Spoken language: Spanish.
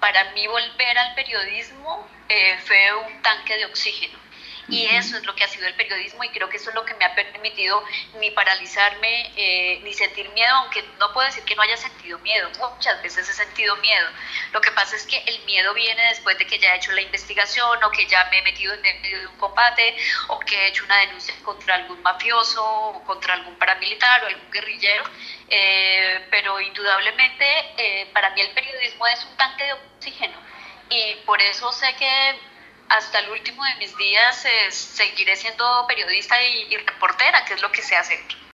para mí volver al periodismo fue un tanque de oxígeno. Y eso es lo que ha sido el periodismo y creo que eso es lo que me ha permitido ni paralizarme ni sentir miedo, aunque no puedo decir que no haya sentido miedo, muchas veces he sentido miedo. Lo que pasa es que el miedo viene después de que ya he hecho la investigación o que ya me he metido en medio de un combate o que he hecho una denuncia contra algún mafioso o contra algún paramilitar o algún guerrillero, pero indudablemente para mí el periodismo es un tanque de oxígeno y por eso sé que hasta el último de mis días seguiré siendo periodista y reportera, que es lo que sé hacer.